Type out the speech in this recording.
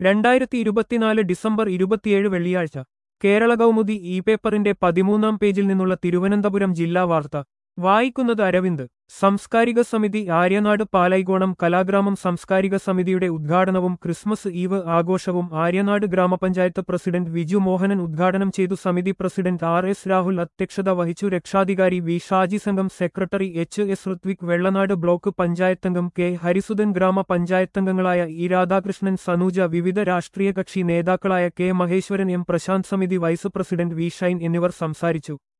2024 December 27 വെള്ളിയാഴ്ച Kerala Kaumudi E പേപ്പറിന്റെ 13-ാം പേജിൽ നിന്നുള്ള തിരുവനന്തപുരം ജില്ലാ വാർത്ത വായിക്കുന്നത് അരവിന്ദ്. സാംസ്കാരിക സമിതി ആര്യനാട് പാലൈകോണം കലാഗ്രാമം സാംസ്കാരിക സമിതിയുടെ ഉദ്ഘാടനവും ക്രിസ്മസ് ഈവ് ആഘോഷവും ആര്യനാട് ഗ്രാമപഞ്ചായത്ത് പ്രസിഡന്റ് വിജു മോഹനൻ ഉദ്ഘാടനം ചെയ്തു. സമിതി പ്രസിഡന്റ് ആർ എസ് രാഹുൽ അധ്യക്ഷത വഹിച്ചു. രക്ഷാധികാരി വി ഷാജി, സംഘം secretary H S Rithwik, Vellanad block പഞ്ചായത്തംഗം കെ ഹരിസുധൻ, ഗ്രാമപഞ്ചായത്തംഗങ്ങളായ ഇ രാധാകൃഷ്ണൻ, സനൂജ, വിവിധ രാഷ്ട്രീയ കക്ഷി നേതാക്കളായ കെ മഹേശ്വരൻ, എം പ്രശാന്ത്, സമിതി വൈസ് പ്രസിഡന്റ് വി ഷൈൻ എന്നിവർ സംസാരിച്ചു.